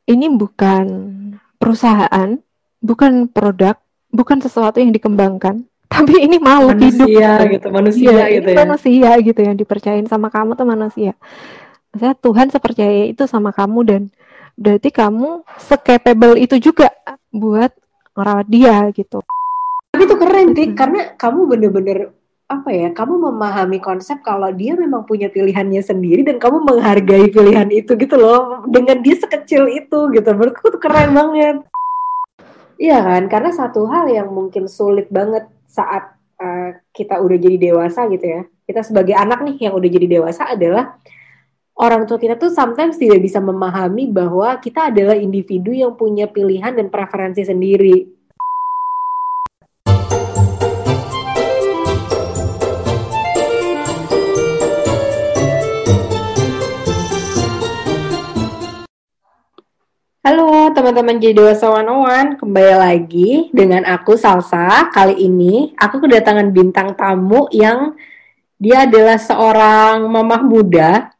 ini bukan perusahaan, bukan produk, bukan sesuatu yang dikembangkan, tapi ini makhluk hidup Manusia gitu. gitu, manusia Iya, gitu ini ya. manusia gitu yang dipercayain sama kamu tuh manusia. Maksudnya Tuhan sepercaya itu sama kamu dan berarti kamu se-capable itu juga buat ngerawat dia gitu. Tapi itu keren, Tik, karena kamu bener-bener apa ya, kamu memahami konsep kalau dia memang punya pilihannya sendiri dan kamu menghargai pilihan itu gitu loh, dengan dia sekecil itu gitu. Menurutku tuh keren banget. Iya kan, karena satu hal yang mungkin sulit banget saat kita udah jadi dewasa gitu ya. Kita sebagai anak nih yang udah jadi dewasa adalah orang tua kita tuh sometimes tidak bisa memahami bahwa kita adalah individu yang punya pilihan dan preferensi sendiri. Halo teman-teman Jadi Dewasa 101, kembali lagi dengan aku Salsa. Kali ini aku kedatangan bintang tamu yang dia adalah seorang mamah muda.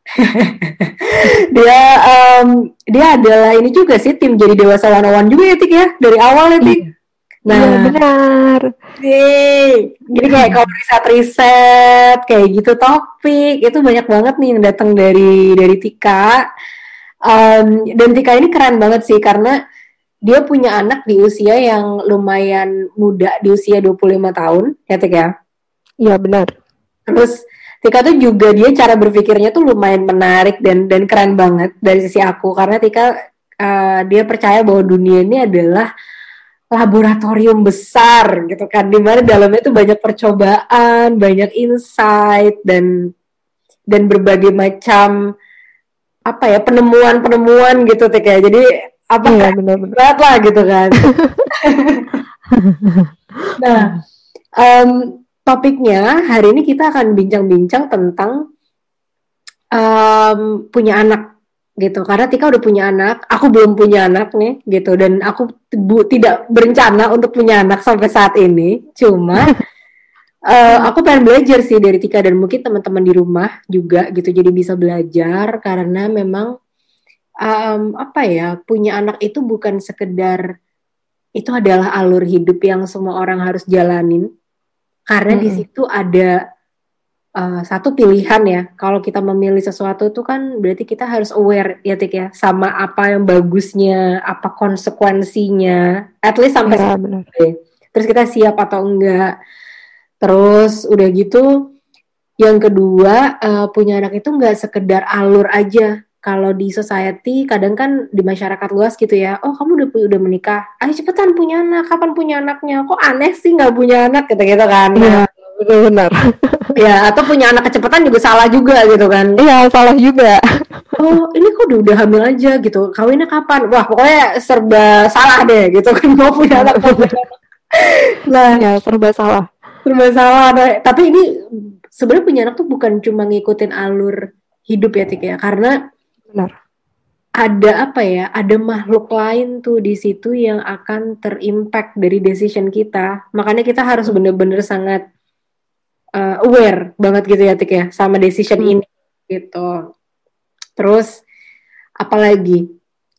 Dia adalah ini juga sih tim Jadi Dewasa 101 juga ya, Tik ya, dari awal ya, Tik. Iya benar. Jadi kayak kalau riset-riset kayak gitu topik itu banyak banget nih yang datang dari Tika. Dan Tika ini keren banget sih karena dia punya anak di usia yang lumayan muda, di usia 25 tahun, ya Tika ya? Iya benar. Terus Tika tuh juga dia cara berpikirnya tuh lumayan menarik dan keren banget dari sisi aku karena Tika dia percaya bahwa dunia ini adalah laboratorium besar gitu kan, dimana dalamnya tuh banyak percobaan, banyak insight dan berbagai macam apa ya penemuan gitu Tika. Jadi apa Iya benar-benar lah gitu kan. Nah, topiknya hari ini kita akan bincang-bincang tentang punya anak gitu. Karena Tika udah punya anak, aku belum punya anak nih gitu. Dan aku tidak berencana untuk punya anak sampai saat ini. Cuma aku pengen belajar sih dari Tika dan mungkin teman-teman di rumah juga gitu. Jadi bisa belajar karena memang apa ya, punya anak itu bukan sekedar itu adalah alur hidup yang semua orang harus jalanin. Karena di situ ada satu pilihan ya. Kalau kita memilih sesuatu itu kan berarti kita harus aware ya Tik ya, sama apa yang bagusnya, apa konsekuensinya. At least sampai ya, benar. Terus kita siap atau enggak. Terus udah gitu, yang kedua punya anak itu nggak sekedar alur aja. Kalau di society kadang kan di masyarakat luas gitu ya, oh kamu udah menikah, ayo cepetan punya anak, kapan punya anaknya? Kok aneh sih nggak punya anak gitu kan? Iya benar. Ya atau punya anak kecepatan juga salah juga gitu kan? Iya salah juga. Oh ini kok udah hamil aja gitu, kawinnya kapan? Wah pokoknya serba salah deh gitu kan, mau punya anak. Nah ya serba salah. serba salah. Nah, tapi ini sebenarnya punya anak tuh bukan cuma ngikutin alur hidup ya Tik ya, karena Benar. ada apa ya, ada makhluk lain tuh di situ yang akan terimpact dari decision kita. Makanya kita harus bener-bener sangat aware banget gitu ya Tik ya sama decision ini gitu. Terus apalagi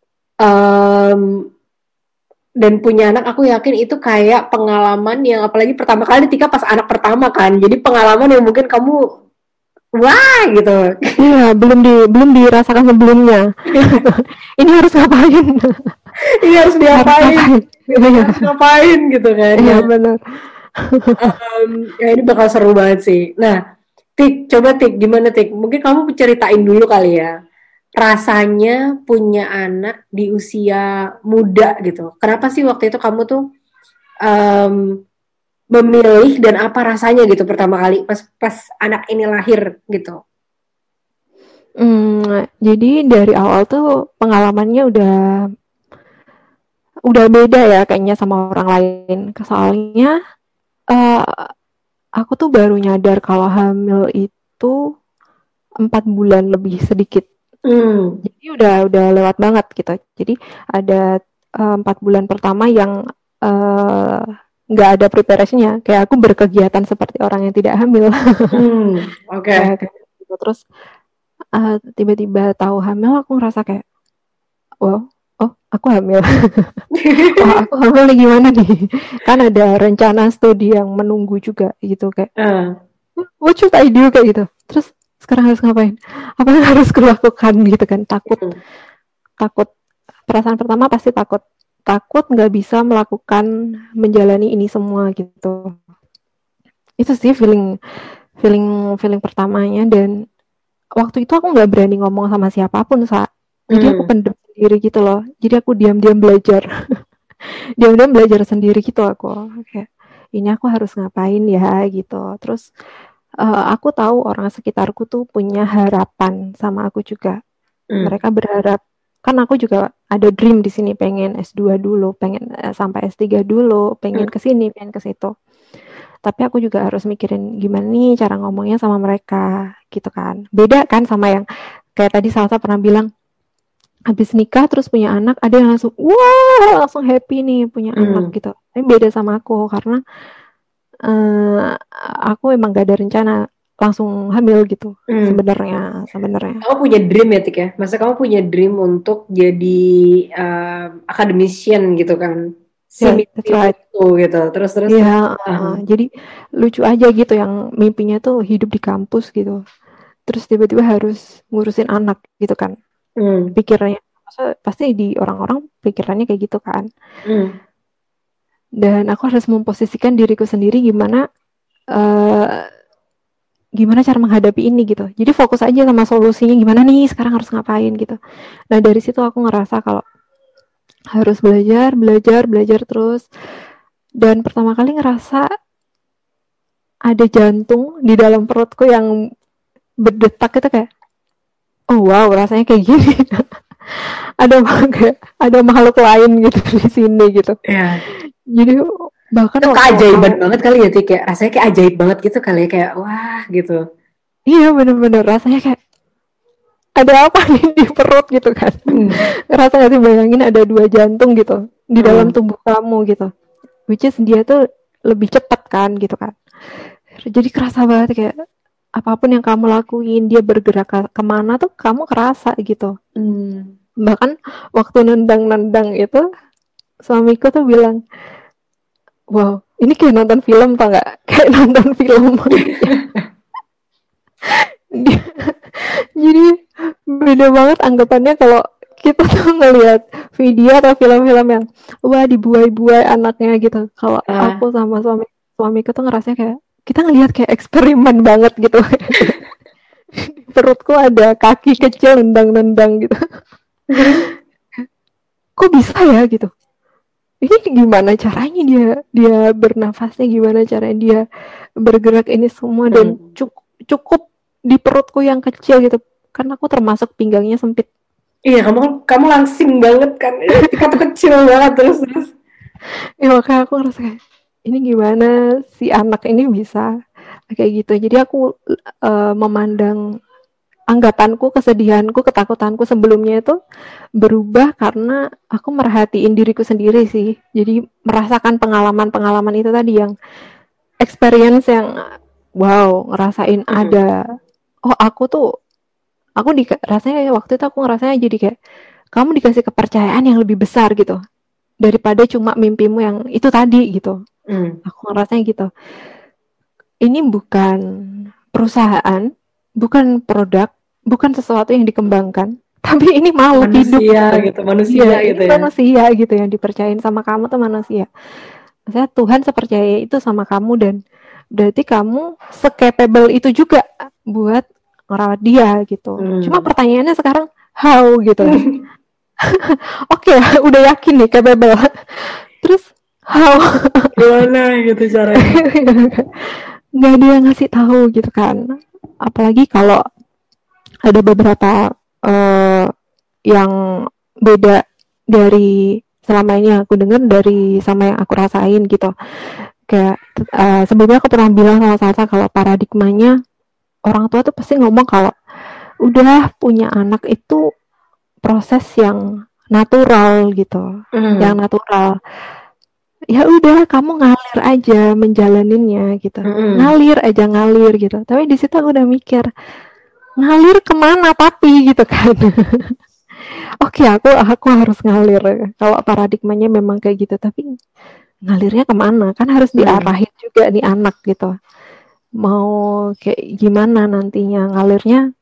dan punya anak aku yakin itu kayak pengalaman yang apalagi pertama kali Tika pas anak pertama kan. Jadi pengalaman yang mungkin kamu wah gitu. Iya, belum dirasakan sebelumnya. Ini harus ngapain? Ini harus diapain? Harus ngapain gitu kan? Iya benar. Ya ini bakal seru banget sih. Nah, Tik, coba Tik, gimana Tik? Mungkin kamu ceritain dulu kali ya. Rasanya punya anak di usia muda gitu. Kenapa sih waktu itu kamu tuh memilih dan apa rasanya gitu pertama kali pas anak ini lahir gitu? Jadi dari awal tuh pengalamannya udah beda ya kayaknya sama orang lain. Soalnya aku tuh baru nyadar kalau hamil itu 4 bulan lebih sedikit. Jadi udah lewat banget gitu. Jadi ada 4 bulan pertama yang nggak ada preparasinya. Kayak aku berkegiatan seperti orang yang tidak hamil. Oke. Kayak gitu. Terus tiba-tiba tahu hamil aku ngerasa kayak wow, oh aku hamil. Wah, aku hamil nih gimana nih? Kan ada rencana studi yang menunggu juga gitu kayak. What should I do kayak gitu. Terus sekarang harus ngapain? Apa yang harus kulakukan gitu kan? Takut. Perasaan pertama pasti takut nggak bisa melakukan menjalani ini semua gitu. Itu sih feeling pertamanya. Dan waktu itu aku nggak berani ngomong sama siapapun, jadi aku pendem sendiri gitu loh. Jadi aku diam-diam belajar diam-diam belajar sendiri gitu. Aku kayak ini aku harus ngapain ya gitu. Terus aku tahu orang sekitarku tuh punya harapan sama aku juga. Mereka berharap, kan aku juga ada dream di sini, pengen S2 dulu, pengen sampai S3 dulu, pengen ke sini, pengen ke situ. Tapi aku juga harus mikirin gimana nih cara ngomongnya sama mereka gitu kan. Beda kan sama yang kayak tadi Salsa pernah bilang, habis nikah terus punya anak, ada yang langsung wah langsung happy nih punya anak gitu. Tapi beda sama aku karena aku emang gak ada rencana langsung hamil gitu. Sebenarnya. Kamu punya dream ya, Tik ya? Masa kamu punya dream untuk jadi academician gitu kan? That's right. Gitu. Terus. Iya, jadi lucu aja gitu yang mimpinya tuh hidup di kampus gitu. Terus tiba-tiba harus ngurusin anak gitu kan. Pikirnya pasti di orang-orang pikirannya kayak gitu kan. Dan aku harus memposisikan diriku sendiri gimana cara menghadapi ini gitu. Jadi fokus aja sama solusinya, gimana nih sekarang harus ngapain gitu. Nah dari situ aku ngerasa kalau harus belajar terus. Dan pertama kali ngerasa ada jantung di dalam perutku yang berdetak itu kayak, oh wow rasanya kayak gini. ada makhluk lain gitu di sini gitu. Jadi bahkan itu keajaiban banget kali ya, Tik, kayak rasanya kayak ajaib banget gitu kali ya, kayak wah gitu. Iya bener-bener rasanya kayak ada apa nih di perut gitu kan. Rasanya sih bayangin ada 2 jantung gitu di dalam tubuh kamu gitu, which is dia tuh lebih cepat kan gitu kan. Jadi kerasa banget kayak apapun yang kamu lakuin, dia bergerak kemana tuh kamu kerasa gitu. Bahkan waktu nendang itu suamiku tuh bilang, wow, ini kayak nonton film tau gak? Kayak nonton film. Jadi beda banget anggapannya kalau kita tuh ngelihat video atau film-film yang wah dibuai-buai anaknya gitu. Kalau aku sama suamiku tuh ngerasanya kayak kita ngelihat kayak eksperimen banget gitu. Di perutku ada kaki kecil nendang-nendang gitu. Kok bisa ya gitu? Ini gimana caranya dia bernafasnya, gimana caranya dia bergerak ini semua, dan cukup di perutku yang kecil gitu. Karena aku termasuk pinggangnya sempit. Iya, kamu langsing banget kan. Tika tuh kecil banget terus. Ya makanya aku ngerasa kayak ini gimana si anak ini bisa kayak gitu. Jadi aku memandang anggapanku, kesedihanku, ketakutanku sebelumnya itu berubah karena aku merhatiin diriku sendiri sih. Jadi merasakan pengalaman itu tadi, yang experience yang wow, ngerasain ada. Oh rasanya waktu itu aku ngerasanya jadi kayak kamu dikasih kepercayaan yang lebih besar gitu daripada cuma mimpimu yang itu tadi gitu. Aku ngerasanya gitu. Ini bukan perusahaan, bukan produk, bukan sesuatu yang dikembangkan, tapi ini makhluk hidup gitu, manusia gitu ya. Manusia gitu yang dipercayain sama kamu tuh manusia. Maksudnya Tuhan sepercaya itu sama kamu, dan berarti kamu se-capable itu juga buat ngerawat dia gitu. Cuma pertanyaannya sekarang how gitu. Oke, udah yakin nih capable. Terus how? Gimana gitu caranya? Nggak ada yang ngasih tahu gitu kan. Apalagi kalau ada beberapa yang beda dari selama ini aku dengar dari sama yang aku rasain gitu. Kayak sebelumnya aku pernah bilang sama Salsa kalau paradigmanya orang tua tuh pasti ngomong kalau udah punya anak itu proses yang natural gitu, yang natural. Ya udah kamu ngalir aja menjalaninnya gitu, ngalir gitu. Tapi di situ aku udah mikir ngalir kemana tapi gitu kan. oke, aku harus ngalir. Kalau paradigmanya memang kayak gitu, tapi ngalirnya kemana? Kan harus diarahin juga nih anak gitu. Mau kayak gimana nantinya ngalirnya?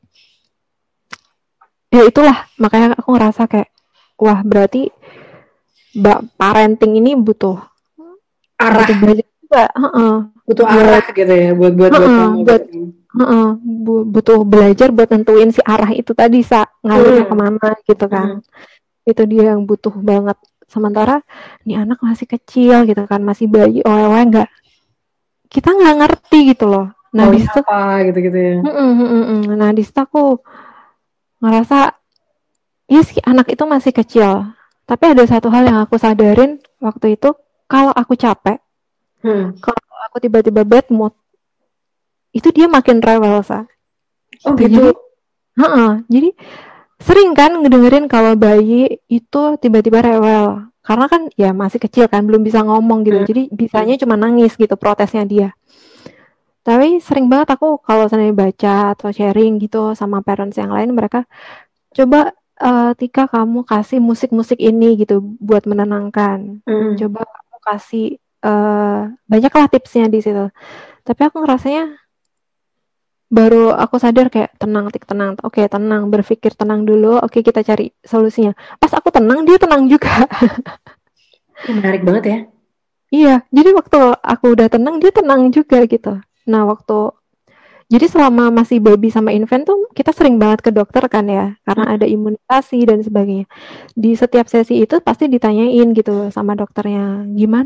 Ya itulah, makanya aku ngerasa kayak, wah berarti parenting ini butuh arah, butuh belajar juga, butuh arah gitu ya buat kamu. Butuh belajar buat nentuin si arah itu tadi, ngalirnya kemana gitu kan. Itu dia yang butuh banget. Sementara nih anak masih kecil gitu kan, masih bayi, kita nggak ngerti gitu loh. Nah di situ apa gitu ya. Nah di situ aku ngerasa, ya sih anak itu masih kecil. Tapi ada satu hal yang aku sadarin waktu itu, kalau aku capek, kalau aku tiba-tiba bad mood, itu dia makin rewel, Oh gitu. Jadi sering kan ngedengerin kalau bayi itu tiba-tiba rewel. Karena kan ya masih kecil kan, belum bisa ngomong gitu. Jadi bisanya cuma nangis gitu protesnya dia. Tapi sering banget aku kalau seandainya baca atau sharing gitu sama parents yang lain, mereka coba Tika kamu kasih musik-musik ini gitu buat menenangkan. Coba kamu kasih banyaklah tipsnya di situ. Tapi aku ngerasanya baru aku sadar kayak tenang, oke tenang, berpikir tenang dulu, oke kita cari solusinya. Pas aku tenang, dia tenang juga. Menarik banget ya. Iya, jadi waktu aku udah tenang, dia tenang juga gitu. Nah jadi selama masih baby sama infant tuh kita sering banget ke dokter kan ya, karena ada imunisasi dan sebagainya. Di setiap sesi itu pasti ditanyain gitu sama dokternya,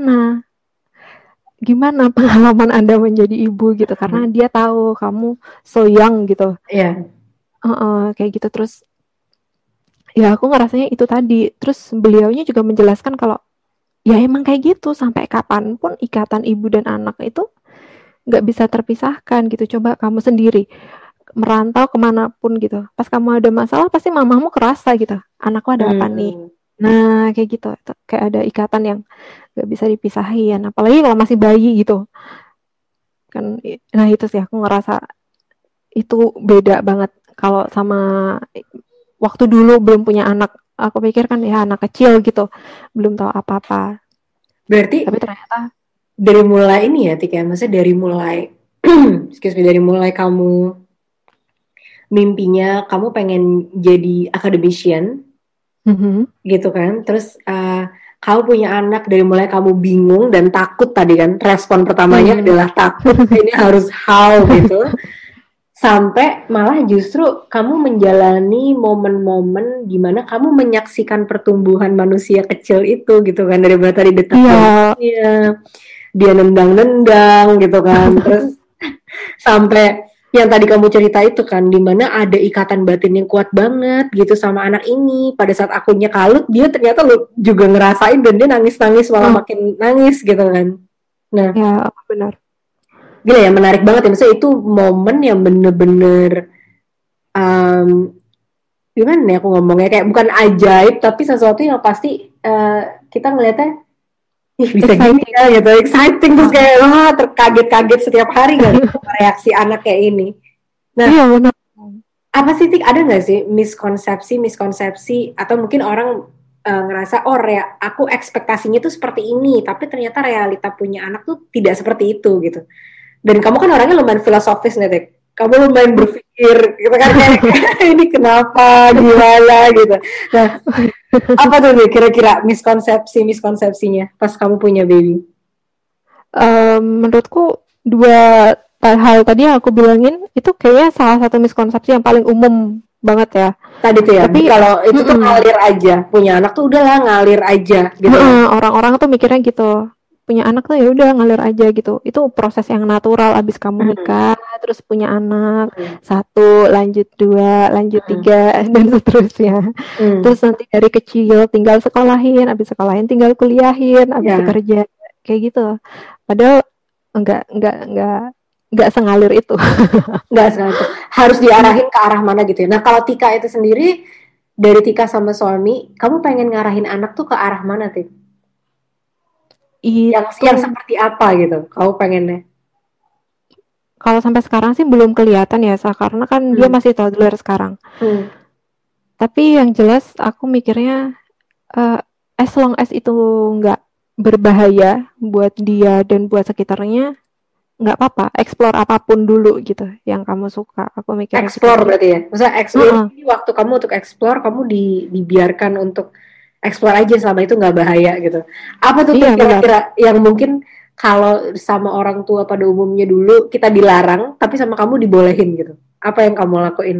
gimana pengalaman Anda menjadi ibu gitu, karena dia tahu kamu so young gitu. Iya. Kayak gitu. Terus ya aku ngerasanya itu tadi. Terus beliaunya juga menjelaskan kalau ya emang kayak gitu, sampai kapanpun ikatan ibu dan anak itu nggak bisa terpisahkan gitu. Coba kamu sendiri merantau kemanapun gitu, pas kamu ada masalah pasti mamamu kerasa gitu, anakku ada apa nih. Nah kayak gitu, kayak ada ikatan yang nggak bisa dipisahin, apalagi kalau masih bayi gitu kan. Nah itu sih aku ngerasa itu beda banget kalau sama waktu dulu belum punya anak. Aku pikir kan ya anak kecil gitu, belum tahu apa-apa. Berarti tapi ternyata dari mulai ini ya Tika, maksudnya dari mulai dari mulai kamu mimpinya kamu pengen jadi academician, gitu kan, terus kamu punya anak, dari mulai kamu bingung dan takut tadi kan, respon pertamanya adalah takut, ini harus how gitu, sampai malah justru kamu menjalani momen-momen dimana kamu menyaksikan pertumbuhan manusia kecil itu gitu kan, dari tadi detak dia nendang-nendang gitu kan, terus sampai yang tadi kamu cerita itu kan, dimana ada ikatan batin yang kuat banget gitu sama anak ini. Pada saat akunya kalut, dia ternyata lo juga ngerasain dan dia nangis-nangis malah makin nangis gitu kan. Nah, ya benar. Gila ya, menarik banget ya. Maksudnya itu momen yang bener-bener gimana nih aku ngomongnya, kayak bukan ajaib tapi sesuatu yang pasti kita ngeliatnya bisa gini ya gitu, exciting, terus kayak wah terkaget-kaget setiap hari kan reaksi anak kayak ini. Nah, iya, benar. Apa sih Tik, ada nggak sih miskonsepsi atau mungkin orang ngerasa aku ekspektasinya tuh seperti ini, tapi ternyata realita punya anak tuh tidak seperti itu gitu. Dan kamu kan orangnya lumayan filosofis nih Tik, kamu lumayan berpikir gitu kan, kayak ini kenapa, gimana gitu. Nah, apa tuh nih kira-kira miskonsepsinya pas kamu punya baby? Menurutku dua hal tadi yang aku bilangin itu kayaknya salah satu miskonsepsi yang paling umum banget ya. Tadi tuh ya, tapi kalau itu tuh ngalir aja, punya anak tuh udahlah ngalir aja gitu. Orang-orang tuh mikirnya gitu, punya anak tuh ya udah ngalir aja gitu, itu proses yang natural. Abis kamu nikah terus punya anak, 1 lanjut 2 lanjut 3 dan seterusnya. Terus nanti dari kecil tinggal sekolahin, abis sekolahin tinggal kuliahin, abis kerja, kayak gitu. Padahal enggak sengalir itu. Enggak sengalir itu. Harus diarahin ke arah mana gitu ya. Nah kalau Tika itu sendiri, dari Tika sama suami, kamu pengen ngarahin anak tuh ke arah mana Tik? Yang seperti apa gitu kamu pengennya? Kalau sampai sekarang sih belum kelihatan ya, karena kan dia masih toddler sekarang. Tapi yang jelas aku mikirnya as long as itu nggak berbahaya buat dia dan buat sekitarnya, nggak apa-apa, explore apapun dulu gitu yang kamu suka. Aku mikirnya gitu. Explore berarti ya? Maksudnya explore ini waktu kamu untuk explore, kamu dibiarkan untuk explore aja selama itu nggak bahaya gitu. Apa tuh kira-kira yang mungkin kalau sama orang tua pada umumnya dulu kita dilarang, tapi sama kamu dibolehin gitu? Apa yang kamu lakuin?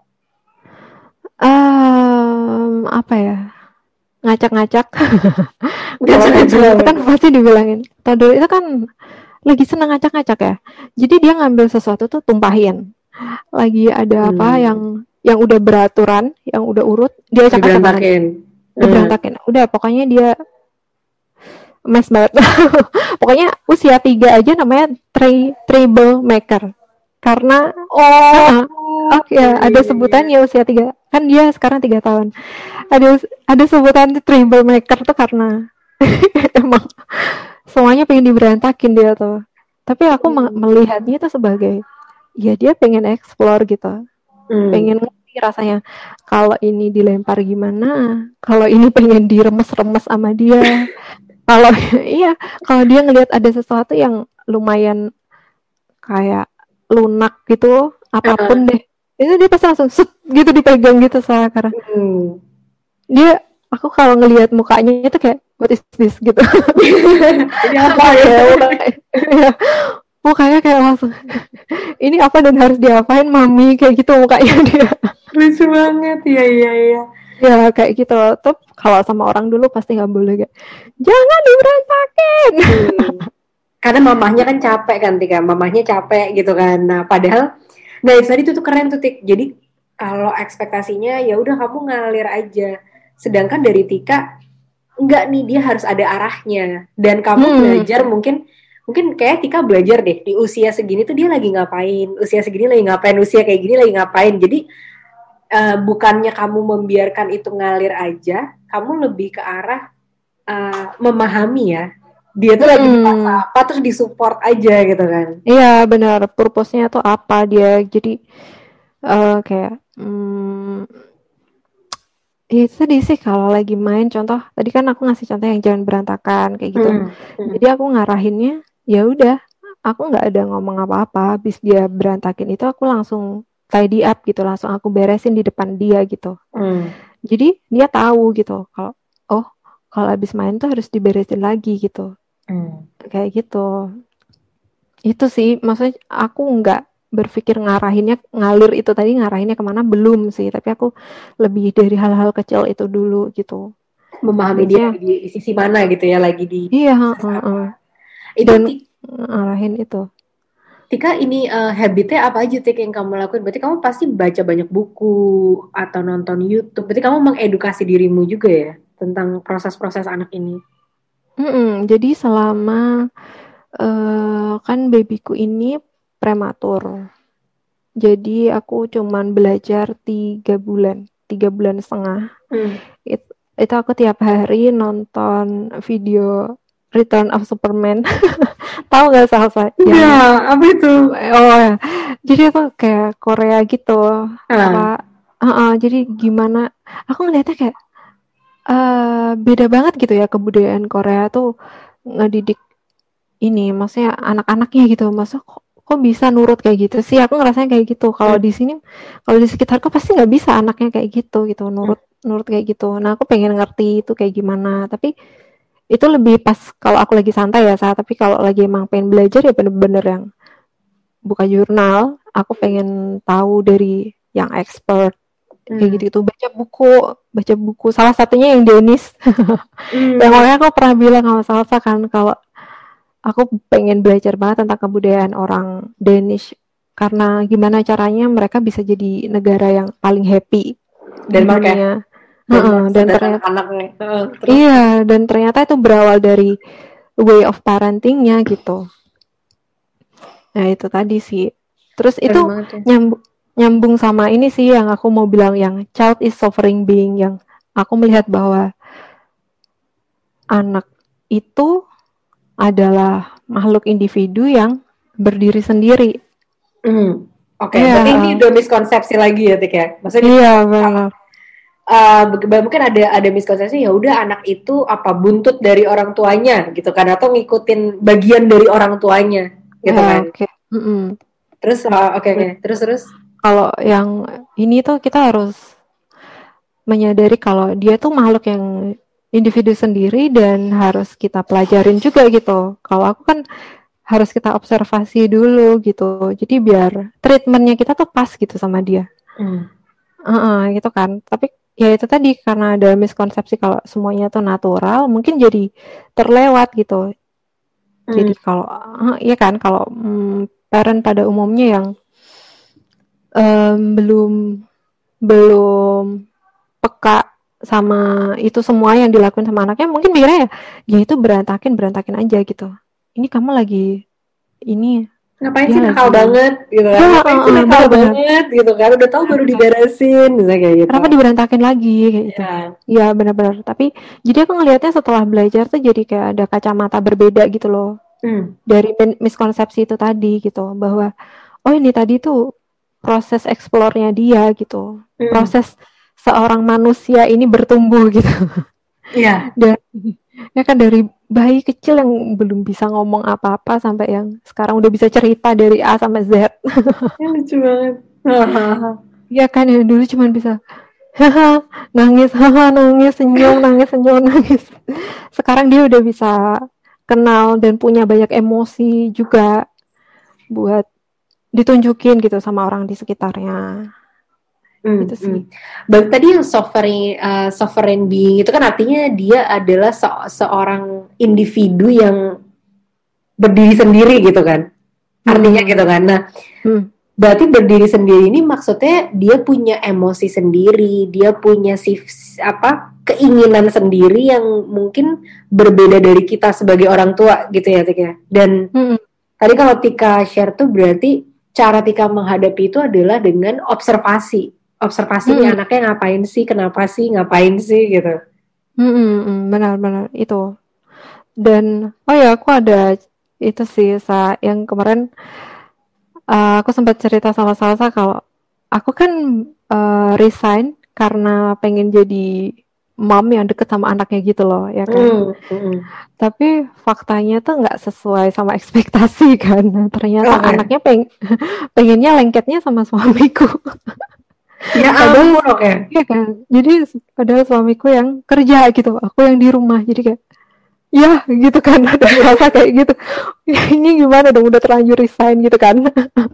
Apa ya? Ngacak-ngacak. Kalau itu kan pasti dibilangin. Todor itu kan lagi seneng ngacak-ngacak ya. Jadi dia ngambil sesuatu tuh tumpahin. Lagi ada apa yang udah beraturan, yang udah urut, dia acak-acakin. Berantakin. Udah pokoknya dia mes banget. Pokoknya usia 3 aja namanya trouble maker. Karena ada sebutannya usia 3. Kan dia sekarang 3 tahun. Ada sebutan trouble maker tuh karena emang semuanya pengen diberantakin dia tuh. Tapi aku melihatnya itu sebagai ya dia pengen explore gitu. Pengen ngerti rasanya kalau ini dilempar gimana, kalau ini pengen diremes-remes sama dia. Kalau kalau dia ngelihat ada sesuatu yang lumayan kayak lunak gitu, apapun deh, itu dia pasti langsung gitu dipegang gitu sekarang. Aku kalau ngelihat mukanya itu kayak what is this gitu. Ini apa ya? Mukanya kayak langsung ini apa dan harus diapain mami, kayak gitu mukanya dia. Lucu banget. Iya. Ya kayak gitu. Tuh kalau sama orang dulu pasti nggak boleh kayak jangan diberantakin. Karena mamahnya kan capek kan, Tika. Mamahnya capek gitu kan. Nah padahal, itu tadi tuh keren tuh, Tik. Jadi kalau ekspektasinya ya udah kamu ngalir aja. Sedangkan dari Tika enggak nih, dia harus ada arahnya. Dan kamu belajar mungkin kayak Tika belajar deh di usia segini tuh dia lagi ngapain, usia segini lagi ngapain, usia kayak gini lagi ngapain. Jadi bukannya kamu membiarkan itu ngalir aja, kamu lebih ke arah memahami ya. Dia tuh lagi di masa apa, terus disupport aja gitu kan. Iya benar, purpose-nya tuh apa dia. Jadi kayak itu tadi sih kalau lagi main, contoh tadi kan aku ngasih contoh yang jangan berantakan kayak gitu. Jadi aku ngarahinnya ya udah, aku nggak ada ngomong apa-apa. Habis dia berantakin itu aku langsung tidy up gitu, langsung aku beresin di depan dia gitu. Jadi dia tahu gitu kalau habis main tuh harus diberesin lagi gitu. Kayak gitu. Itu sih maksudnya aku nggak berpikir ngalir itu tadi ngarahinnya kemana, belum sih, tapi aku lebih dari hal-hal kecil itu dulu gitu, memahami dia di sisi mana gitu ya, lagi di itu ngarahin itu. Tika, ini habitnya apa aja Tika yang kamu lakuin? Berarti kamu pasti baca banyak buku atau nonton YouTube. Berarti kamu mengedukasi dirimu juga ya tentang proses-proses anak ini. Jadi selama kan babyku ini prematur. Jadi aku cuman belajar 3 bulan setengah. Itu aku tiap hari nonton video Return of Superman. Tahu nggak Salsa? Ya, apa itu? Ya. Jadi aku kayak Korea gitu. Jadi gimana? Aku ngeliatnya kayak beda banget gitu ya, kebudayaan Korea tuh ngedidik ini, maksudnya anak-anaknya gitu. Maksudnya kok bisa nurut kayak gitu sih? Aku ngerasanya kayak gitu. Kalau di sini, kalau di sekitarku pasti nggak bisa anaknya kayak gitu nurut kayak gitu. Nah aku pengen ngerti itu kayak gimana. Tapi itu lebih pas kalau aku lagi santai ya, tapi kalau lagi emang pengen belajar ya bener-bener yang buka jurnal. Aku pengen tahu dari yang expert kayak gitu. Baca buku. Salah satunya yang Denis. Yang makanya aku pernah bilang sama Salsa kan, kalau aku pengen belajar banget tentang kebudayaan orang Danish, karena gimana caranya mereka bisa jadi negara yang paling happy dan dunia. Dan ternyata dan ternyata itu berawal dari way of parentingnya gitu. Nah itu tadi sih. Terus itu nyambung sama ini sih yang aku mau bilang, yang child is suffering being, yang aku melihat bahwa anak itu adalah makhluk individu yang berdiri sendiri. Oke, berarti ini udah miskonsepsi lagi ya, Tik ya? Maksudnya iya benar. mungkin ada miskonsepsi, ya udah anak itu apa buntut dari orang tuanya gitu kan, atau ngikutin bagian dari orang tuanya gitu kan. Okay. Terus terus kalau yang ini tuh kita harus menyadari kalau dia tuh makhluk yang individu sendiri dan harus kita pelajarin juga gitu. Kalau aku kan harus kita observasi dulu gitu, jadi biar treatmentnya kita tuh pas gitu sama dia. Gitu kan. Tapi ya itu tadi, karena ada miskonsepsi kalau semuanya tuh natural, mungkin jadi terlewat gitu. Jadi kalau ya kan, kalau parent pada umumnya yang belum peka sama itu semua yang dilakukan sama anaknya, mungkin mikirnya ya itu berantakin aja gitu. Ini kamu lagi ini ngapain sih nakal banget gitu kan, ngapain sih nakal banget gitu kan, udah tahu baru diberesin misalnya kayak gitu, kenapa diberantakin lagi kayak gitu. Ya benar-benar. Tapi jadi aku ngelihatnya setelah belajar tuh jadi kayak ada kacamata berbeda gitu loh, dari miskonsepsi itu tadi gitu, bahwa oh ini tadi tuh proses eksplornya dia gitu, proses seorang manusia ini bertumbuh gitu. Iya. Dan ya kan dari bayi kecil yang belum bisa ngomong apa-apa sampai yang sekarang udah bisa cerita dari A sampai Z. Lucu banget. Ya kan, yang dulu cuma bisa nangis, senyum, nangis. Sekarang dia udah bisa kenal dan punya banyak emosi juga buat ditunjukin gitu sama orang di sekitarnya. Gitu sih. Bang, tadi yang sovereign being itu kan artinya dia adalah seorang individu yang berdiri sendiri gitu kan, artinya gitu kan. Nah, berarti berdiri sendiri ini maksudnya dia punya emosi sendiri, dia punya keinginan sendiri yang mungkin berbeda dari kita sebagai orang tua gitu ya Tika. Dan tadi kalau Tika share tuh berarti cara Tika menghadapi itu adalah dengan observasinya anaknya ngapain sih, kenapa sih, ngapain sih gitu. Benar-benar itu. Dan aku ada itu sih yang kemarin aku sempat cerita sama Salsa kalau aku kan resign karena pengen jadi mom yang deket sama anaknya gitu loh, ya kan. Tapi faktanya tuh nggak sesuai sama ekspektasi kan. Ternyata anaknya pengennya lengketnya sama suamiku. Ya ampun, Iya kan. Jadi padahal suamiku yang kerja gitu, aku yang di rumah. Jadi kayak ya gitu kan, ada merasa kayak gitu. Ya, ini gimana dong, udah terlanjur resign gitu kan.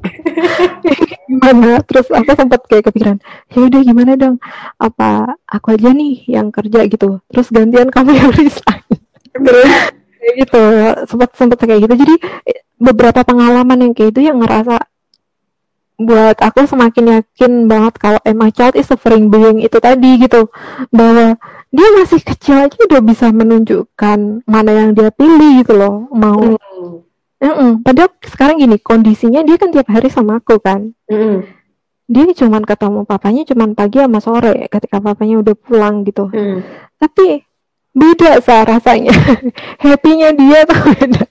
Gimana? Terus aku sempat kayak kepikiran, ya udah gimana dong? Apa aku aja nih yang kerja gitu. Terus gantian kamu yang resign. Kayak gitu. Sempat kayak gitu. Jadi beberapa pengalaman yang kayak itu yang ngerasa buat aku semakin yakin banget kalau my child is suffering being itu tadi gitu, bahwa dia masih kecil aja udah bisa menunjukkan mana yang dia pilih gitu loh, mau padahal sekarang gini kondisinya, dia kan tiap hari sama aku kan, dia cuman ketemu papanya cuman pagi sama sore ketika papanya udah pulang gitu, tapi beda rasanya. Happy-nya dia tuh beda.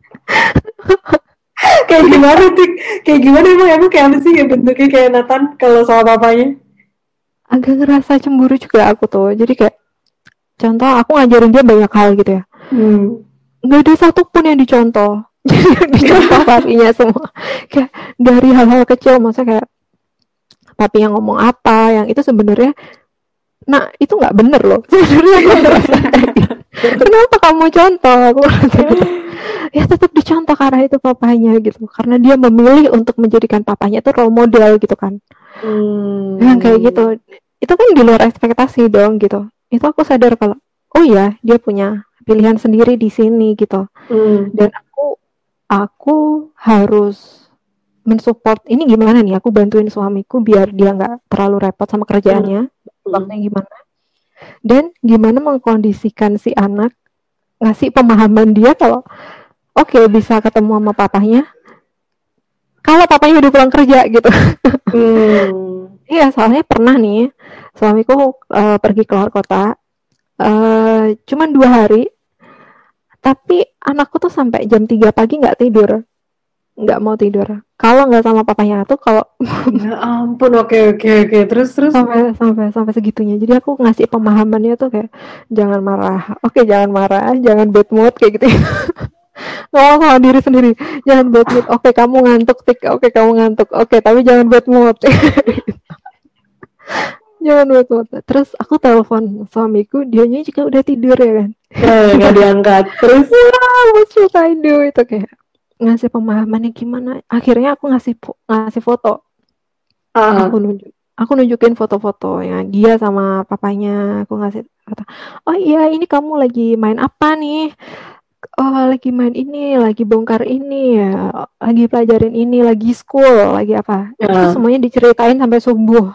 Kayak gimana tuh? Kayak gimana emang kayak apa sih ya bentuknya kayak Nathan kalau sama papanya? Agak ngerasa cemburu juga aku tuh. Jadi kayak contoh aku ngajarin dia banyak hal gitu ya. Nggak ada satupun yang dicontoh. Jadi dicontoh papinya semua. Kayak dari hal-hal kecil, maksudnya kayak papi yang ngomong apa, yang itu sebenarnya, nah itu nggak bener loh. Sebenarnya aku ngerasa kenapa kamu contoh? Aku ngerasa gitu. Ya tetap dicontoh karena itu papanya gitu, karena dia memilih untuk menjadikan papanya itu role model gitu kan. Yang kayak gitu itu kan di luar ekspektasi dong gitu. Itu aku sadar kalau oh ya dia punya pilihan sendiri di sini gitu. Dan aku harus mensupport ini gimana nih, aku bantuin suamiku biar dia nggak terlalu repot sama kerjaannya, waktunya gimana, dan gimana mengkondisikan si anak, ngasih pemahaman dia kalau oke, bisa ketemu sama papanya kalau papanya udah pulang kerja gitu. Iya, soalnya pernah nih suamiku pergi keluar kota cuman 2 hari, tapi anakku tuh sampai jam 3 pagi nggak tidur. nggak mau tidur. Kalau nggak sama papanya tuh, kalau Ya ampun, oke. Terus. sampai segitunya. Jadi aku ngasih pemahamannya tuh kayak jangan marah. Oke, jangan marah, jangan bad mood kayak gitu. Ngomong sama diri sendiri, jangan bad mood. Oke, kamu ngantuk, Tik. Oke, kamu ngantuk. Oke, tapi jangan bad mood. Jangan bad mood. Terus aku telepon suamiku, dianya juga udah tidur ya kan. Nggak diangkat. Terus What should I do? Itu kayak ngasih pemahamannya gimana. Akhirnya aku ngasih foto. Aku nunjukin foto-fotonya dia sama papanya. Aku ngasih foto. Oh iya, ini kamu lagi main apa nih? Oh, lagi main ini, lagi bongkar ini ya, lagi pelajarin ini, lagi school, lagi apa. Itu semuanya diceritain sampai subuh.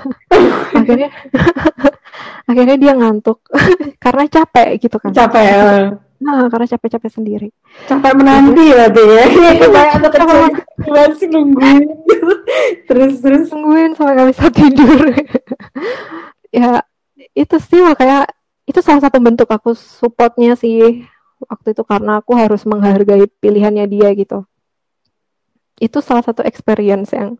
akhirnya dia ngantuk karena capek gitu kan. Nah, karena capek sendiri. Capek menanti berarti ya. Kayak anak kecil masih nungguin. terus nungguin sampai gak bisa tidur. Ya, itu sih makanya itu salah satu bentuk aku supportnya sih waktu itu, karena aku harus menghargai pilihannya dia gitu. Itu salah satu experience yang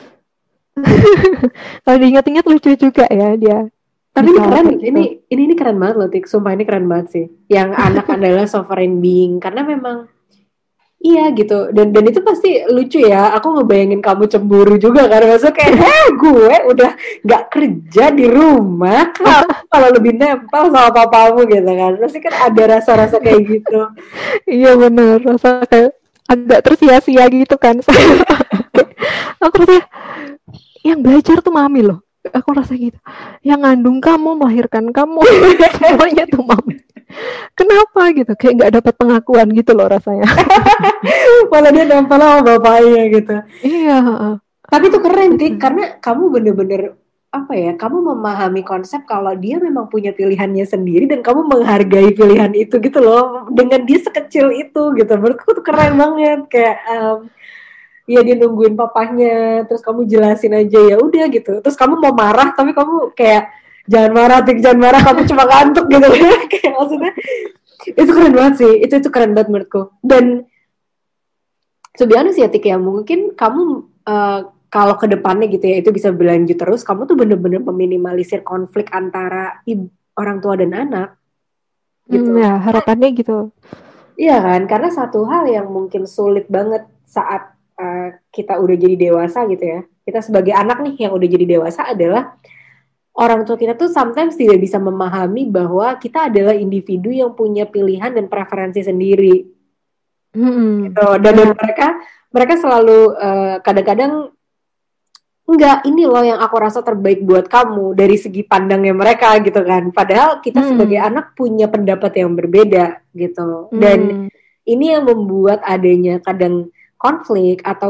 kalau diingat-ingat lucu juga ya dia. Tapi ini keren, ini keren banget loh, Tik. Sumpah ini keren banget sih. Yang anak adalah sovereign being, karena memang iya gitu. Dan itu pasti lucu ya. Aku ngebayangin kamu cemburu juga kan. Maksudnya kayak gue udah gak kerja di rumah, kamu kalau lebih nempel sama papamu gitu kan. Pasti kan ada rasa-rasa kayak gitu. Iya bener, rasa kayak agak tersia-sia gitu kan. Aku rasa yang belajar tuh mami loh. Aku rasa gitu, yang ngandung kamu, melahirkan kamu, semuanya tuh mami. Kenapa gitu, kayak nggak dapat pengakuan gitu loh rasanya. Malah dia nempel sama bapaknya gitu. Iya. Tapi itu keren, Tik, karena kamu bener-bener apa ya, kamu memahami konsep kalau dia memang punya pilihannya sendiri dan kamu menghargai pilihan itu gitu loh, dengan dia sekecil itu gitu. Menurutku tuh keren banget, kayak ya dia nungguin papahnya, terus kamu jelasin aja ya udah gitu. Terus kamu mau marah tapi kamu kayak jangan marah, Tik, jangan marah, kamu cuma ngantuk gitu. Kayak maksudnya itu keren banget sih, itu keren banget menurutku. Dan sebenarnya sih ya, Tik, ya mungkin kamu kalau ke depannya gitu ya itu bisa berlanjut terus, kamu tuh bener-bener meminimalisir konflik antara orang tua dan anak gitu. Ya harapannya gitu. Iya kan, karena satu hal yang mungkin sulit banget saat kita udah jadi dewasa gitu ya, kita sebagai anak nih yang udah jadi dewasa adalah orang tua kita tuh sometimes tidak bisa memahami bahwa kita adalah individu yang punya pilihan dan preferensi sendiri gitu. Dan mereka selalu kadang-kadang enggak, ini loh yang aku rasa terbaik buat kamu dari segi pandangnya mereka gitu kan, padahal kita sebagai anak punya pendapat yang berbeda gitu. Dan ini yang membuat adanya kadang konflik atau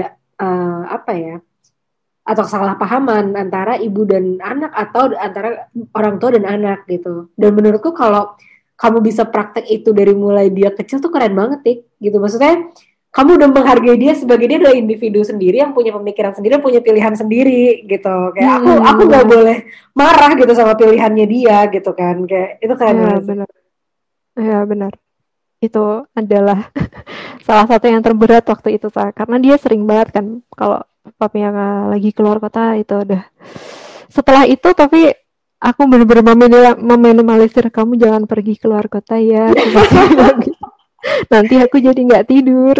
atau salah pahaman antara ibu dan anak atau antara orang tua dan anak gitu. Dan menurutku kalau kamu bisa praktek itu dari mulai dia kecil tuh keren banget, Tik, gitu. Maksudnya kamu udah menghargai dia sebagai dia adalah individu sendiri yang punya pemikiran sendiri, punya pilihan sendiri gitu. Kayak aku nggak boleh marah gitu sama pilihannya dia gitu kan. Kayak itu keren banget. Benar. Ya benar. Itu adalah salah satu yang terberat waktu itu, karena dia sering banget kan kalau papanya lagi keluar kota itu udah. Setelah itu tapi aku benar-benar meminimalisir, kamu jangan pergi keluar kota ya. Nanti aku jadi nggak tidur.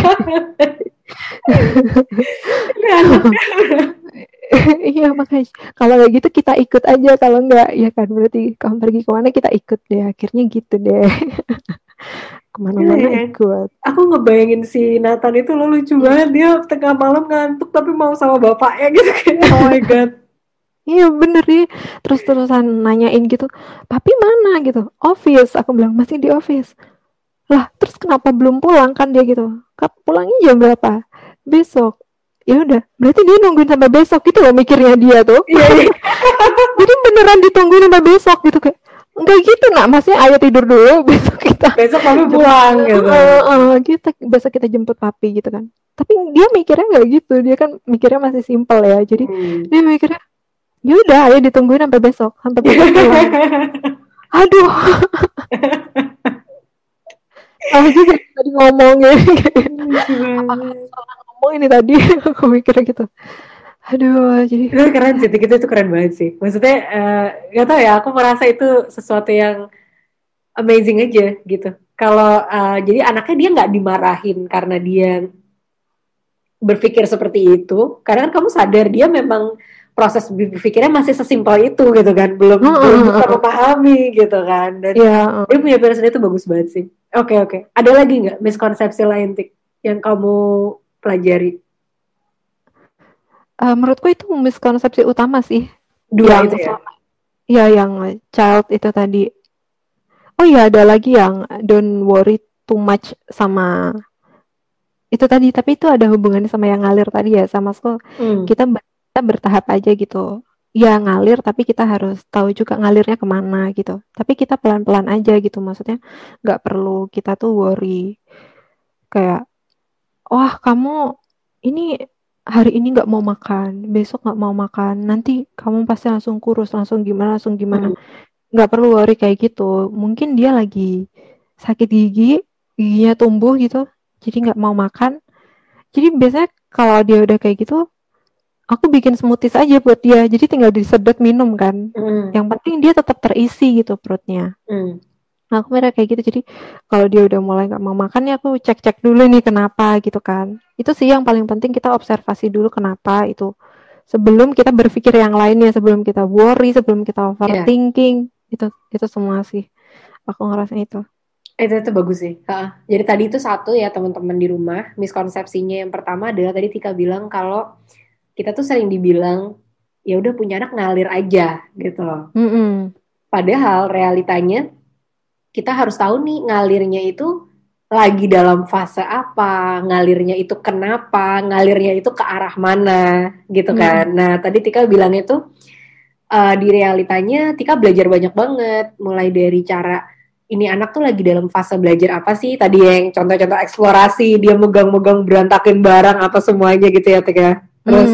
Iya makanya kalau kayak gitu kita ikut aja, kalau enggak ya kan berarti kamu pergi kemana kita ikut deh, akhirnya gitu deh. Kemana-mana ikut. Aku ngebayangin si Nathan itu lo lucu banget, dia tengah malam ngantuk tapi mau sama bapaknya gitu kan. Oh my god. Iya bener nih, terus-terusan nanyain gitu, papi mana gitu, office. Aku bilang masih di office. Lah terus kenapa belum pulang kan dia gitu, pulangnya jam berapa? Besok. Ya udah, berarti dia nungguin sampai besok gitu loh mikirnya dia tuh. Jadi beneran ditungguin sampai besok gitu, kayak enggak gitu nak, maksudnya ayo tidur dulu, besok kami pulang gitu. Besok kita jemput papi gitu kan. Tapi dia mikirnya nggak gitu, dia kan mikirnya masih simpel ya. Jadi dia mikirnya ya udah ayo ditungguin sampai besok pulang. Aduh. Juga tadi ngomongnya. Lucu Apakah banget. salah ngomong ini tadi? Aku mikirnya gitu. Aduh, jadi Itu keren sih, itu keren banget sih. Maksudnya gak tau ya, aku merasa itu sesuatu yang amazing aja gitu. Kalau jadi anaknya dia nggak dimarahin karena dia berpikir seperti itu, karena kan kamu sadar dia memang proses berpikirnya masih sesimpel itu gitu kan, belum bisa memahami gitu kan, dan ya, dia punya pikiran sendiri itu bagus banget sih. Oke. Ada lagi nggak miskonsepsi lain Tik yang kamu pelajari? menurutku itu miskonsepsi utama sih. Dua Yang itu ya. ya yang child itu tadi. Oh iya, ada lagi yang don't worry too much sama itu tadi, tapi itu ada hubungannya sama yang ngalir tadi ya, sama school. Kita bertahap aja gitu. Ya ngalir, tapi kita harus tahu juga ngalirnya kemana gitu. Tapi kita pelan-pelan aja gitu, maksudnya nggak perlu kita tuh worry kayak, wah kamu ini hari ini nggak mau makan, besok nggak mau makan, nanti kamu pasti langsung kurus, langsung gimana. Nggak perlu worry kayak gitu. Mungkin dia lagi sakit giginya tumbuh gitu, jadi nggak mau makan. Jadi biasanya kalau dia udah kayak gitu, aku bikin smoothies aja buat dia. Jadi tinggal disedot minum kan. Yang penting dia tetap terisi gitu perutnya. Nah, aku merasa kayak gitu. Jadi kalau dia udah mulai nggak mau makan ya aku cek dulu nih kenapa gitu kan. Itu sih yang paling penting, kita observasi dulu kenapa itu. Sebelum kita berpikir yang lainnya, sebelum kita worry, sebelum kita overthinking, itu semua sih. Aku ngerasa itu. Itu bagus sih. Jadi tadi itu satu ya teman-teman di rumah, miskonsepsinya yang pertama adalah tadi Tika bilang kalau kita tuh sering dibilang ya udah punya anak ngalir aja gitu loh. Padahal realitanya kita harus tahu nih ngalirnya itu lagi dalam fase apa, ngalirnya itu kenapa, ngalirnya itu ke arah mana gitu kan. Nah tadi Tika bilang itu di realitanya Tika belajar banyak banget, mulai dari cara ini anak tuh lagi dalam fase belajar apa sih, tadi yang contoh-contoh eksplorasi, dia megang-megang berantakin barang apa semuanya gitu ya Tika. Terus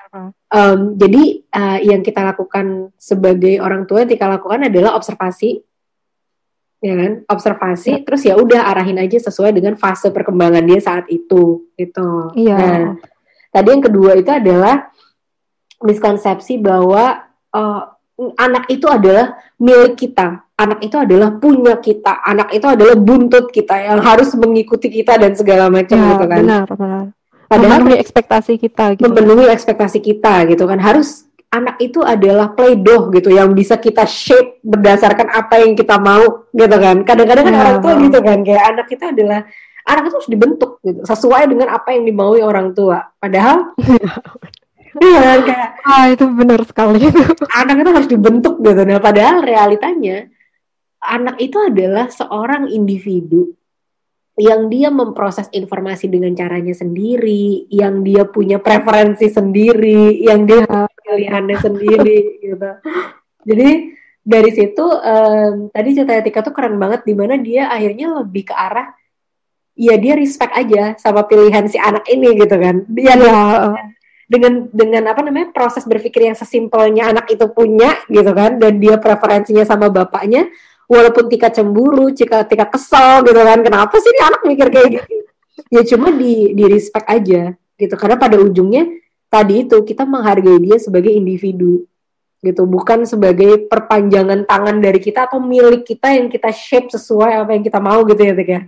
jadi yang kita lakukan sebagai orang tua, yang Tika lakukan adalah observasi, ya kan, observasi, terus ya udah arahin aja sesuai dengan fase perkembangan dia saat itu gitu. Nah tadi yang kedua itu adalah miskonsepsi bahwa anak itu adalah milik kita, anak itu adalah punya kita, anak itu adalah buntut kita yang harus mengikuti kita dan segala macam gitu kan. Benar. Padahal memenuhi ekspektasi kita gitu. Memenuhi ekspektasi kita gitu kan. Harus anak itu adalah play-doh gitu yang bisa kita shape berdasarkan apa yang kita mau gitu kan. Kadang-kadang kan orang tua gitu kan, kayak anak itu harus dibentuk gitu sesuai dengan apa yang dimaui orang tua. Padahal iya kayak itu benar sekali. Anak itu harus dibentuk gitu. Nah, padahal realitanya anak itu adalah seorang individu yang dia memproses informasi dengan caranya sendiri, yang dia punya preferensi sendiri, yang dia punya pilihannya sendiri gitu. Jadi dari situ tadi cerita Tika tuh keren banget, di mana dia akhirnya lebih ke arah ya dia respect aja sama pilihan si anak ini gitu kan. Dia dengan apa namanya proses berpikir yang sesimpelnya anak itu punya gitu kan, dan dia preferensinya sama bapaknya. Walaupun Tika cemburu, Tika kesel gitu kan, kenapa sih ini anak mikir kayak gitu? Ya cuma di respect aja gitu, karena pada ujungnya tadi itu kita menghargai dia sebagai individu gitu, bukan sebagai perpanjangan tangan dari kita atau milik kita yang kita shape sesuai apa yang kita mau gitu ya Tika.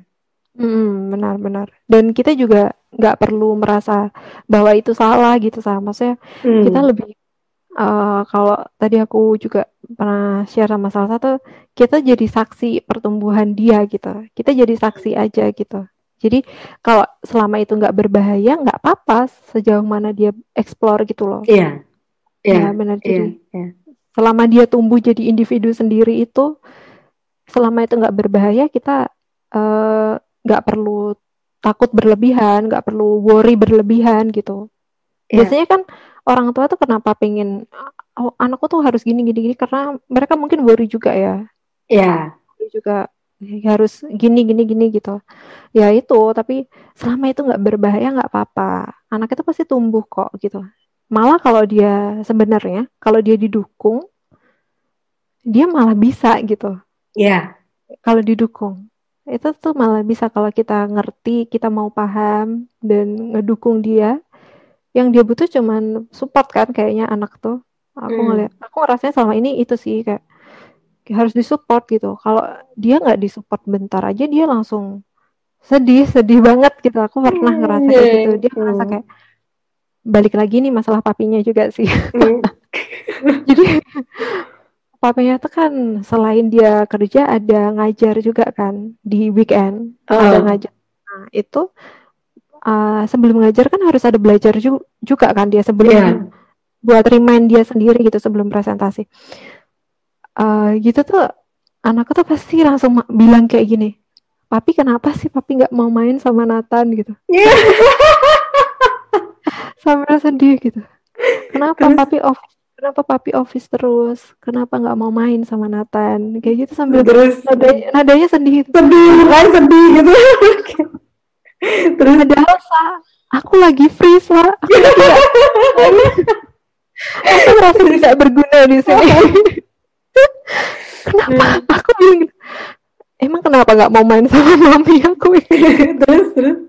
Benar. Dan kita juga nggak perlu merasa bahwa itu salah gitu, maksudnya kita lebih kalau tadi aku juga pernah share sama salah satu, kita jadi saksi pertumbuhan dia gitu. Kita jadi saksi aja gitu. Jadi kalau selama itu nggak berbahaya, nggak apa-apa sejauh mana dia explore gitu loh. Iya. Benar. Jadi selama dia tumbuh jadi individu sendiri itu, selama itu nggak berbahaya, kita nggak perlu takut berlebihan, nggak perlu worry berlebihan gitu. Biasanya kan orang tua tuh kenapa pengen anakku tuh harus gini karena mereka mungkin worry juga ya. Iya. Juga harus gini gitu. Ya itu, tapi selama itu nggak berbahaya nggak apa-apa. Anak itu pasti tumbuh kok gitu. Malah kalau dia sebenarnya kalau dia didukung, dia malah bisa gitu. Iya. Kalau didukung. Itu tuh malah bisa kalau kita ngerti, kita mau paham dan ngedukung dia. Yang dia butuh cuman support kan kayaknya anak tuh. Aku ngerasanya selama ini itu sih kayak harus disupport gitu. Kalau dia nggak disupport bentar aja dia langsung sedih banget gitu. Aku pernah ngerasa kayak gitu. Dia ngerasa kayak balik lagi nih masalah papinya juga sih. Jadi papinya tuh kan selain dia kerja ada ngajar juga kan di weekend. Ada ngajar. Nah, itu sebelum ngajar kan harus ada belajar juga kan dia sebelum buat remind dia sendiri gitu sebelum presentasi. Gitu tuh anakku tuh pasti langsung bilang kayak gini, papi kenapa sih papi nggak mau main sama Nathan gitu. Sampai sedih gitu. Kenapa papi office terus? Kenapa nggak mau main sama Nathan? Kayak gitu sambil nadanya sedih. Sedih gitu. Terus padahal aku lagi free aku merasa tidak berguna di sini. Kenapa? Aku bilang gitu. Emang kenapa nggak mau main sama mami aku? terus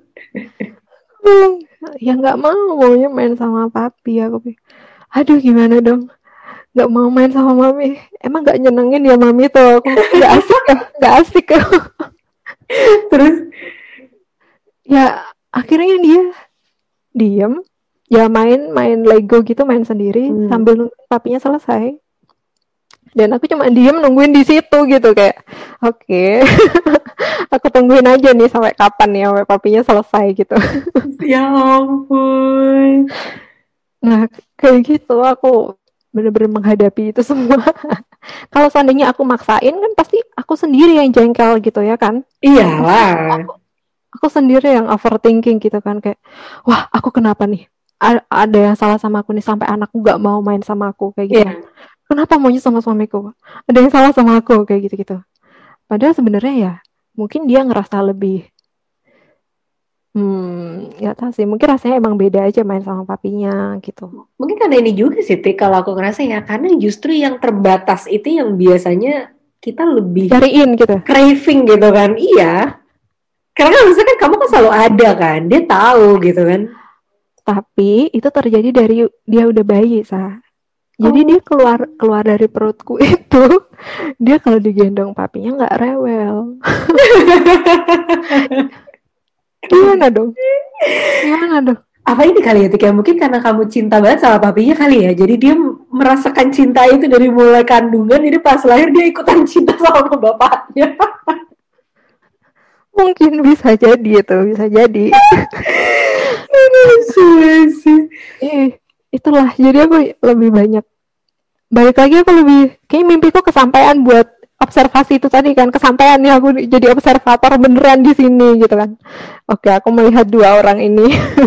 ya nggak maunya main sama papi aku. Aduh gimana dong? Nggak mau main sama mami. Emang nggak nyenengin ya mami tuh aku. Nggak asik ya. Terus ya akhirnya dia diem. Ya main Lego gitu, main sendiri sambil nungguin papinya selesai. Dan aku cuma diem nungguin di situ gitu kayak oke. Aku tungguin aja nih sampai kapan ya sampai papinya selesai gitu. Ya ampun. Nah kayak gitu aku bener-bener menghadapi itu semua. Kalau seandainya aku maksain kan pasti aku sendiri yang jengkel gitu ya kan. Iyalah. Aku sendiri yang overthinking gitu kan kayak wah aku kenapa nih ada yang salah sama aku nih sampai anakku gak mau main sama aku kayak gitu. Kenapa maunya sama suamiku? Ada yang salah sama aku kayak gitu-gitu. Padahal sebenarnya ya mungkin dia ngerasa lebih ya tahu sih mungkin rasanya emang beda aja main sama papinya gitu. Mungkin karena ini juga sih kalau aku ngerasa ya karena justru yang terbatas itu yang biasanya kita lebih cariin gitu, craving gitu kan. Iya, karena maksudnya kan kamu kan selalu ada kan, dia tahu gitu kan. Tapi itu terjadi dari dia udah bayi jadi dia keluar dari perutku itu dia kalau digendong papinya nggak rewel. Gimana dong? Apa ini kali ya Tika? Mungkin karena kamu cinta banget sama papinya kali ya. Jadi dia merasakan cinta itu dari mulai kandungan. Jadi pas lahir dia ikutan cinta sama bapaknya. Mungkin bisa jadi itu, bisa jadi. Itulah. Jadi aku lebih banyak. Balik lagi aku lebih kayak mimpiku kesampaian buat observasi itu tadi kan, kesampaian nih aku jadi observator beneran di sini gitu kan. Oke, aku melihat dua orang ini.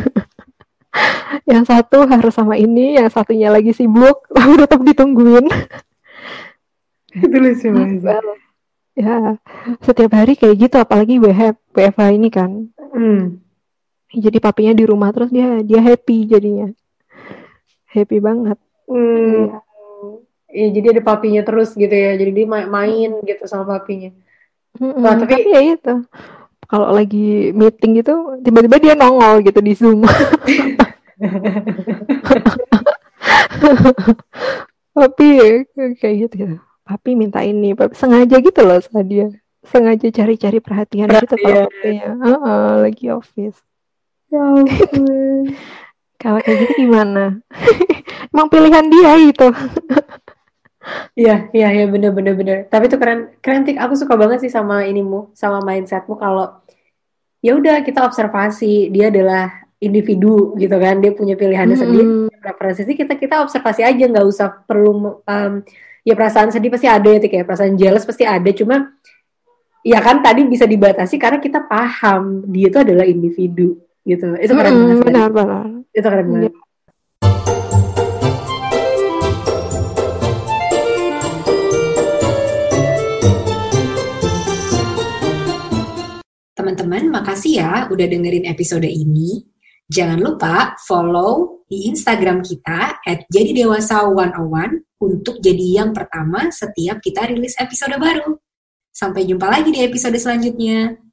Yang satu harus sama ini, yang satunya lagi sibuk, tapi tetap ditungguin. Itu lucu banget. Ya, setiap hari kayak gitu, apalagi WFH ini kan. Jadi papinya di rumah terus dia happy jadinya. Happy banget. Iya, jadi ada papinya terus gitu ya. Jadi dia main gitu sama papinya. Wah, tapi ya itu. Kalau lagi meeting gitu, tiba-tiba dia nongol gitu di Zoom. Papi kayak gitu ya. Papi minta ini, papi sengaja gitu loh sama dia. Sengaja cari-cari perhatian gitu kalau papinya. Lagi office. Ya ampun. Kalau kayak gitu gimana? Emang pilihan dia gitu. Iya, bener. Tapi itu keren Tik. Aku suka banget sih sama sama mindsetmu kalau ya udah kita observasi, dia adalah individu gitu kan, dia punya pilihannya sendiri, preferensi kita observasi aja, nggak usah perlu ya perasaan sedih pasti ada ya Tik ya, perasaan jealous pasti ada, cuma ya kan tadi bisa dibatasi karena kita paham dia itu adalah individu gitu. Itu keren banget. Benar. Itu keren banget. Teman-teman, makasih ya udah dengerin episode ini. Jangan lupa follow di Instagram kita @jadidewasa101 untuk jadi yang pertama setiap kita rilis episode baru. Sampai jumpa lagi di episode selanjutnya.